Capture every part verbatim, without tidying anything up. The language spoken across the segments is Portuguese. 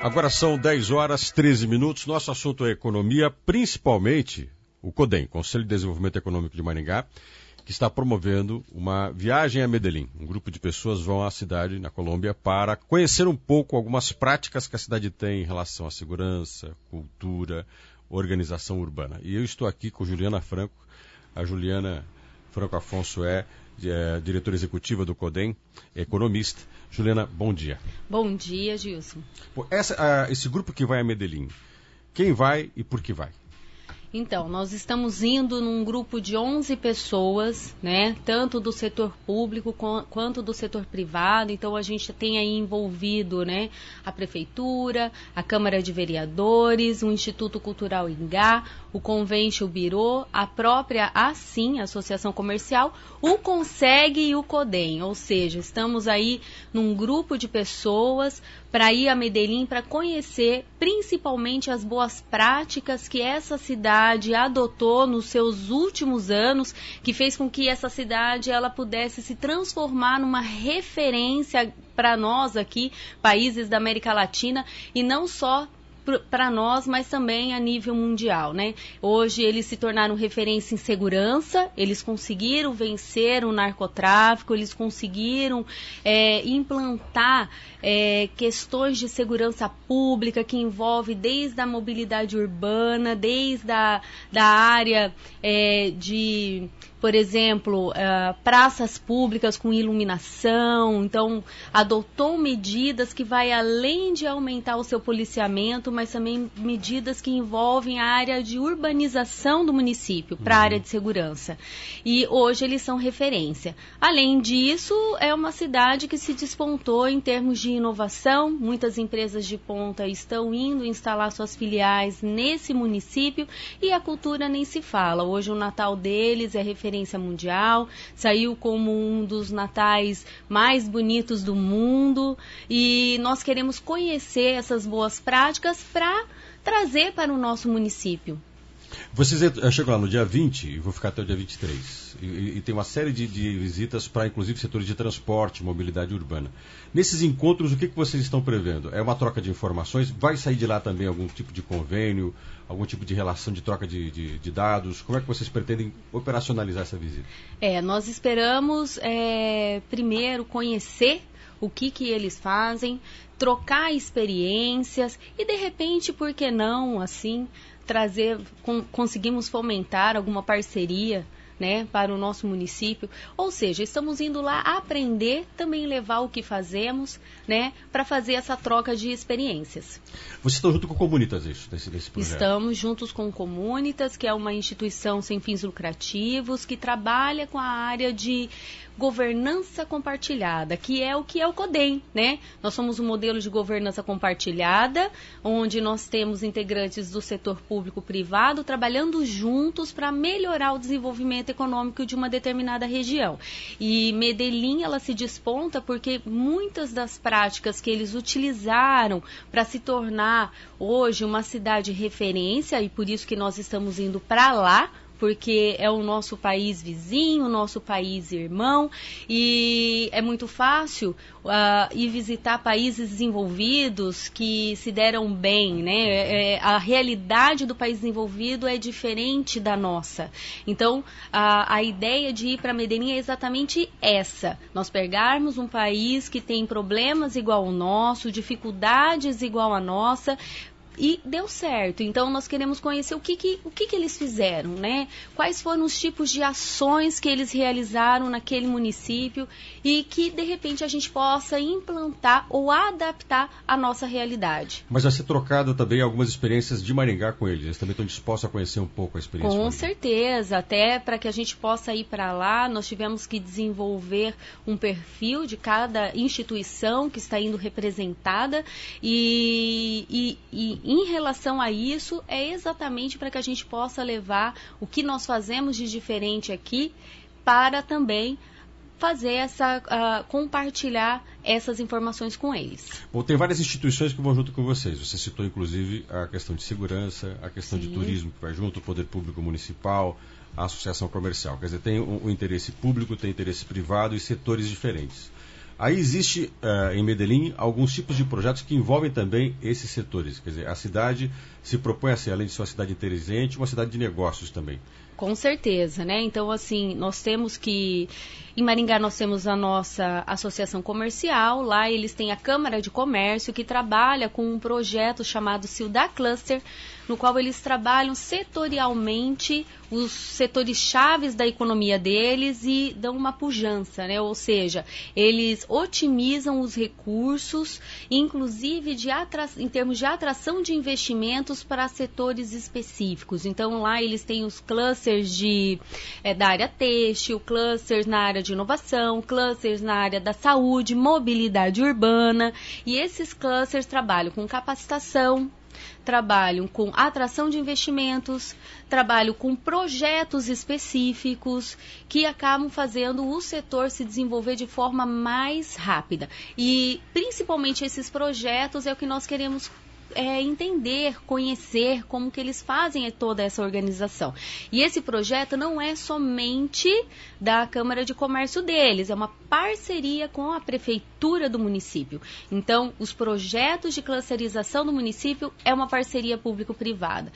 Agora são dez horas e treze minutos. Nosso assunto é economia, principalmente o CODEM, Conselho de Desenvolvimento Econômico de Maringá, que está promovendo uma viagem a Medellín. Um grupo de pessoas vão à cidade, na Colômbia, para conhecer um pouco algumas práticas que a cidade tem em relação à segurança, cultura, organização urbana. E eu estou aqui com Juliana Franco. A Juliana Franco Afonso é, é diretora executiva do CODEM, economista. Juliana, bom dia. Bom dia, Gilson. Essa, a, esse grupo que vai a Medellín, quem vai e por que vai? Então, nós estamos indo num grupo de onze pessoas, né, tanto do setor público quanto do setor privado. Então, a gente tem aí envolvido, né, a Prefeitura, a Câmara de Vereadores, o Instituto Cultural Ingá, o Convention Bureau, a própria ASSIM, Associação Comercial, o CONSEG e o CODEM. Ou seja, estamos aí num grupo de pessoas para ir a Medellín para conhecer principalmente as boas práticas que essa cidade adotou nos seus últimos anos, que fez com que essa cidade ela pudesse se transformar numa referência para nós aqui, países da América Latina, e não só para nós, mas também a nível mundial, né? Hoje eles se tornaram referência em segurança, eles conseguiram vencer o narcotráfico, eles conseguiram é, implantar é, questões de segurança pública que envolve desde a mobilidade urbana, desde a da área é, de, por exemplo, uh, praças públicas com iluminação. Então, adotou medidas que vai além de aumentar o seu policiamento, mas também medidas que envolvem a área de urbanização do município para a uhum. área de segurança. E hoje eles são referência. Além disso, é uma cidade que se despontou em termos de inovação. Muitas empresas de ponta estão indo instalar suas filiais nesse município e a cultura nem se fala. Hoje o Natal deles é referência mundial, saiu como um dos natais mais bonitos do mundo, e nós queremos conhecer essas boas práticas para trazer para o nosso município. Vocês chegam lá no dia vinte e vou ficar até o dia vinte e três. E, e tem uma série de, de visitas para, inclusive, setores de transporte, mobilidade urbana. Nesses encontros, o que, que vocês estão prevendo? É uma troca de informações? Vai sair de lá também algum tipo de convênio, algum tipo de relação de troca de, de, de dados? Como é que vocês pretendem operacionalizar essa visita? É, nós esperamos, é, primeiro, conhecer o que, que eles fazem, trocar experiências e, de repente, por que não, assim, trazer, com, conseguimos fomentar alguma parceria, né, para o nosso município. Ou seja, estamos indo lá aprender, também levar o que fazemos, né, para fazer essa troca de experiências. Vocês estão junto com o Comunitas, isso, nesse, nesse projeto? Estamos juntos com o Comunitas, que é uma instituição sem fins lucrativos, que trabalha com a área de governança compartilhada, que é o que é o CODEM, né? Nós somos um modelo de governança compartilhada, onde nós temos integrantes do setor público-privado trabalhando juntos para melhorar o desenvolvimento econômico de uma determinada região. E Medellín, ela se desponta porque muitas das práticas que eles utilizaram para se tornar hoje uma cidade referência, e por isso que nós estamos indo para lá, porque é o nosso país vizinho, o nosso país irmão, e é muito fácil uh, ir visitar países desenvolvidos que se deram bem, né? É, a realidade do país desenvolvido é diferente da nossa. Então, a, a ideia de ir para Medellín é exatamente essa. Nós pegarmos um país que tem problemas igual ao nosso, dificuldades igual à nossa, e deu certo. Então, nós queremos conhecer o que, que, o que, que eles fizeram, né? Quais foram os tipos de ações que eles realizaram naquele município e que, de repente, a gente possa implantar ou adaptar à nossa realidade. Mas vai ser trocado também algumas experiências de Maringá com eles. Eles também estão dispostos a conhecer um pouco a experiência. Com certeza. Até para que a gente possa ir para lá, nós tivemos que desenvolver um perfil de cada instituição que está indo representada e, e, e em relação a isso, é exatamente para que a gente possa levar o que nós fazemos de diferente aqui para também fazer essa, uh, compartilhar essas informações com eles. Bom, tem várias instituições que vão junto com vocês. Você citou, inclusive, a questão de segurança, a questão Sim. de turismo que vai junto, o Poder Público Municipal, a Associação Comercial. Quer dizer, tem o, o interesse público, tem interesse privado e setores diferentes. Aí existe uh, em Medellín alguns tipos de projetos que envolvem também esses setores. Quer dizer, a cidade se propõe a ser, além de ser uma cidade inteligente, uma cidade de negócios também. Com certeza, né? Então, assim, nós temos que... Em Maringá nós temos a nossa associação comercial, lá eles têm a Câmara de Comércio, que trabalha com um projeto chamado Ciudad Cluster, no qual eles trabalham setorialmente os setores chaves da economia deles e dão uma pujança, né? Ou seja, eles otimizam os recursos, inclusive de atra... em termos de atração de investimentos para setores específicos. Então, lá eles têm os clusters de, é, da área têxtil, clusters na área de inovação, clusters na área da saúde, mobilidade urbana, e esses clusters trabalham com capacitação, trabalham com atração de investimentos, trabalham com projetos específicos que acabam fazendo o setor se desenvolver de forma mais rápida. E principalmente esses projetos é o que nós queremos É, entender, conhecer como que eles fazem toda essa organização. E esse projeto não é somente da Câmara de Comércio deles, é uma parceria com a Prefeitura do município. Então, os projetos de clusterização do município é uma parceria público-privada.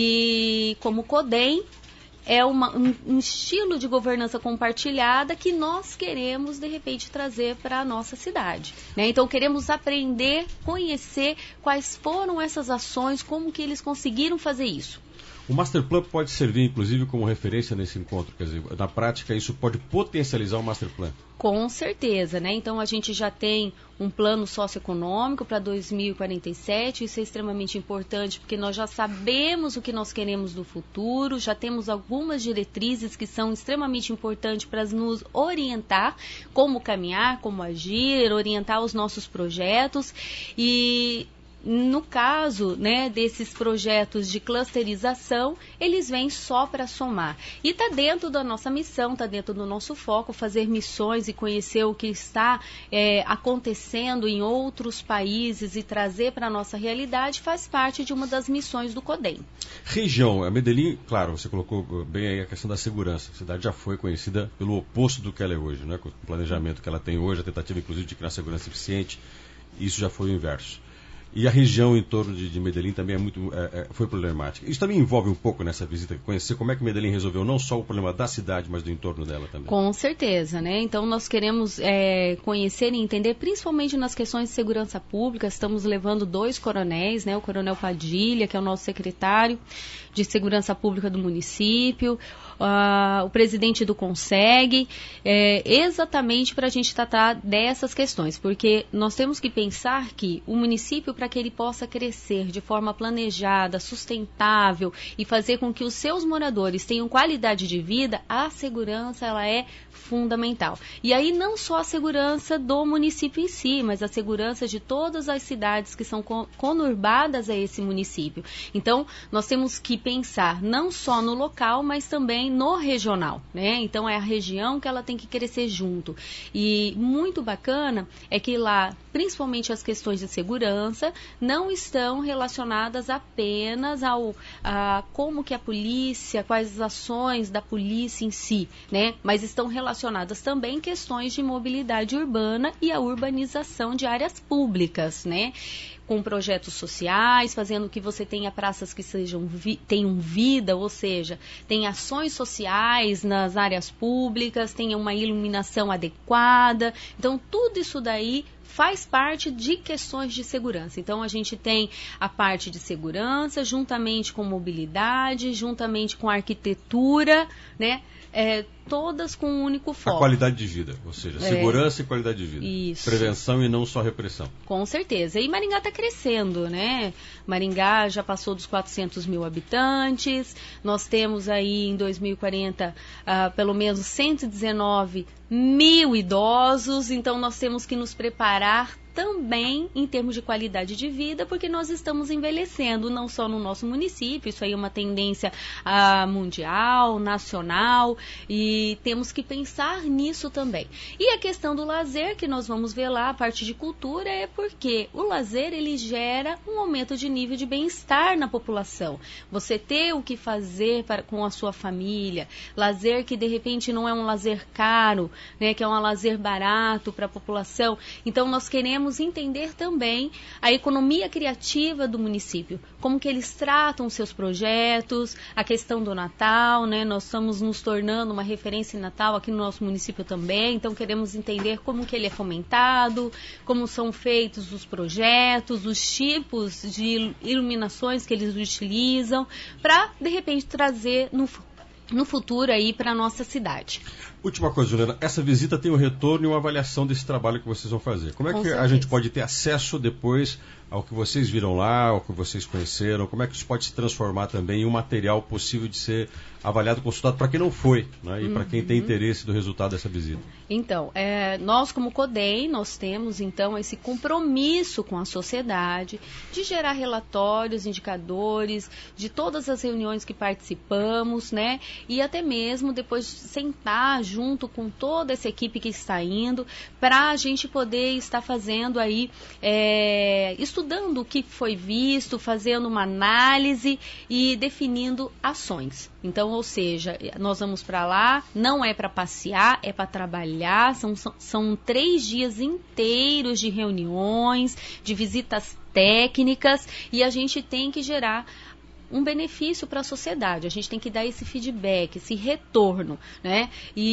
E como CODEM, é uma, um, um estilo de governança compartilhada que nós queremos, de repente, trazer para a nossa cidade, né? Então, queremos aprender, conhecer quais foram essas ações, como que eles conseguiram fazer isso. O Master Plan pode servir, inclusive, como referência nesse encontro? Quer dizer, na prática, isso pode potencializar o Master Plan? Com certeza, né? Então, a gente já tem um plano socioeconômico para dois mil e quarenta e sete, isso é extremamente importante, porque nós já sabemos o que nós queremos no futuro, já temos algumas diretrizes que são extremamente importantes para nos orientar como caminhar, como agir, orientar os nossos projetos. E no caso, né, desses projetos de clusterização, eles vêm só para somar. E está dentro da nossa missão, está dentro do nosso foco, fazer missões e conhecer o que está é, acontecendo em outros países e trazer para a nossa realidade, faz parte de uma das missões do CODEM. Região, a Medellín, claro, você colocou bem aí a questão da segurança. A cidade já foi conhecida pelo oposto do que ela é hoje, né? Com o planejamento que ela tem hoje, a tentativa inclusive de criar segurança eficiente, isso já foi o inverso. E a região em torno de, de Medellín também é muito, é, é, foi problemática. Isso também envolve um pouco nessa visita, conhecer como é que Medellín resolveu não só o problema da cidade, mas do entorno dela também. Com certeza, né? Então nós queremos é, conhecer e entender, principalmente nas questões de segurança pública. Estamos levando dois coronéis, né? O coronel Padilha, que é o nosso secretário de Segurança Pública do município, uh, o presidente do CONSEG, é, exatamente para a gente tratar dessas questões, porque nós temos que pensar que o município, para que ele possa crescer de forma planejada, sustentável e fazer com que os seus moradores tenham qualidade de vida, a segurança ela é fundamental. E aí não só a segurança do município em si, mas a segurança de todas as cidades que são conurbadas a esse município. Então, nós temos que pensar não só no local, mas também no regional, né? Então, é a região que ela tem que crescer junto. E muito bacana é que lá, principalmente as questões de segurança, não estão relacionadas apenas ao a como que a polícia, quais as ações da polícia em si, né? Mas estão relacionadas também questões de mobilidade urbana e a urbanização de áreas públicas, né? Com projetos sociais, fazendo que você tenha praças que sejam vi, tenham vida, ou seja, tenha ações sociais nas áreas públicas, tenha uma iluminação adequada. Então, tudo isso daí faz parte de questões de segurança. Então, a gente tem a parte de segurança, juntamente com mobilidade, juntamente com arquitetura, né? É, todas com um único foco. A qualidade de vida, ou seja, segurança é, e qualidade de vida. Isso. Prevenção e não só repressão. Com certeza. E Maringá está crescendo, né? Maringá já passou dos quatrocentos mil habitantes. Nós temos aí em dois mil e quarenta uh, pelo menos cento e dezenove mil idosos. Então nós temos que nos preparar também em termos de qualidade de vida, porque nós estamos envelhecendo, não só no nosso município, isso aí é uma tendência ah, mundial, nacional, e temos que pensar nisso também. E a questão do lazer, que nós vamos ver lá, a parte de cultura, é porque o lazer, ele gera um aumento de nível de bem-estar na população. Você ter o que fazer para, com a sua família, lazer que de repente não é um lazer caro, né, que é um lazer barato para a população. Então nós queremos entender também a economia criativa do município, como que eles tratam os seus projetos, a questão do Natal, né, nós estamos nos tornando uma referência em Natal aqui no nosso município também, então queremos entender como que ele é fomentado, como são feitos os projetos, os tipos de iluminações que eles utilizam, para de repente trazer no no futuro aí para a nossa cidade. Última coisa, Juliana, essa visita tem um retorno e uma avaliação desse trabalho que vocês vão fazer. Como é Com que certeza. a gente pode ter acesso depois ao que vocês viram lá, ao que vocês conheceram? Como é que isso pode se transformar também em um material possível de ser avaliado, consultado para quem não foi, né? E uhum. para quem tem interesse do resultado dessa visita? Então, é, nós como CODEM, nós temos então esse compromisso com a sociedade de gerar relatórios, indicadores, de todas as reuniões que participamos, né? E até mesmo depois sentar junto com toda essa equipe que está indo, para a gente poder estar fazendo aí, é, estudando o que foi visto, fazendo uma análise e definindo ações. Então, ou seja, nós vamos para lá, não é para passear, é para trabalhar, são, são, são três dias inteiros de reuniões, de visitas técnicas, e a gente tem que gerar um benefício para a sociedade, a gente tem que dar esse feedback, esse retorno, né?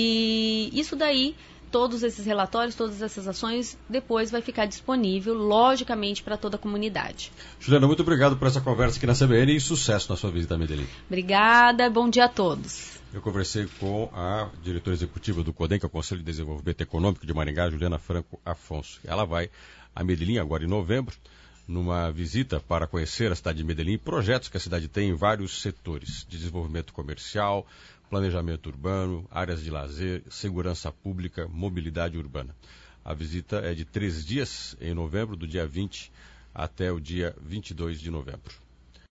E isso daí, todos esses relatórios, todas essas ações, depois vai ficar disponível, logicamente, para toda a comunidade. Juliana, muito obrigado por essa conversa aqui na C B N e sucesso na sua visita a Medellín. Obrigada, bom dia a todos. Eu conversei com a diretora executiva do CODEM, que é o Conselho de Desenvolvimento Econômico de Maringá, Juliana Franco Afonso. Ela vai a Medellín agora em novembro, numa visita para conhecer a cidade de Medellín e projetos que a cidade tem em vários setores, de desenvolvimento comercial, planejamento urbano, áreas de lazer, segurança pública, mobilidade urbana. A visita é de três dias em novembro, do dia vinte até o dia vinte e dois de novembro.